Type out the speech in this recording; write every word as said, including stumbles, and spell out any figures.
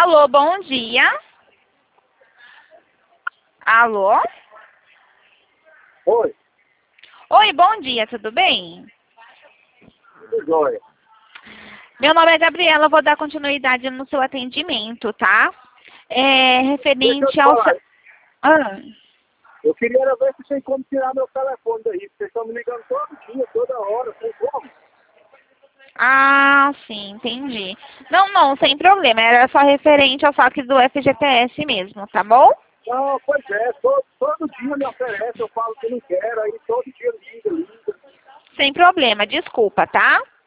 Alô, bom dia. Alô? Oi, Oi, bom dia, tudo bem? tudo jóia. Meu nome é Gabriela, eu vou dar continuidade no seu atendimento, tá? É Deixa eu referente te ao... falar, seu- Ah, eu queria era ver se tem como tirar meu telefone daí, porque vocês estão me ligando todo dia, toda hora, tem como? ah, sim, entendi. Não, não, sem problema, era só referente ao saque do F G T S mesmo, tá bom? Não, pois é, todo, todo dia me oferece, eu falo que não quero, aí todo dia liga, liga. Sem problema, desculpa, tá?